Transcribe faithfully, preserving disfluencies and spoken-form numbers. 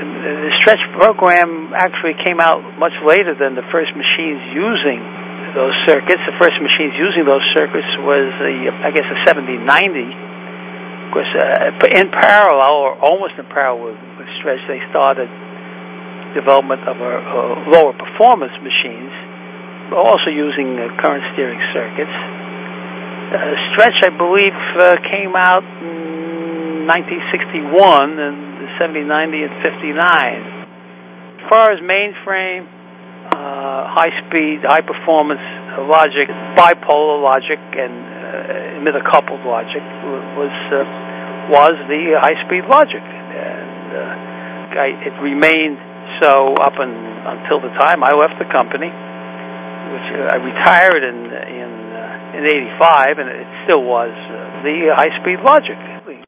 the Stretch program actually came out much later than the first machines using those circuits. The first machines using those circuits was, the, I guess, the seventy ninety. Of course, uh, in parallel, or almost in parallel with, with Stretch, they started development of a, a lower performance machines, also using uh, current steering circuits. Uh, Stretch, I believe, uh, came out in nineteen sixty-one, and the seventy ninety and fifty-nine. As far as mainframe, uh, high-speed, high-performance logic, bipolar logic, and uh, emitter-coupled logic was uh, was the high-speed logic, and uh, I, it remained so up and, until the time I left the company, which uh, I retired in in uh, in eighty-five, and it still was uh, the high-speed logic.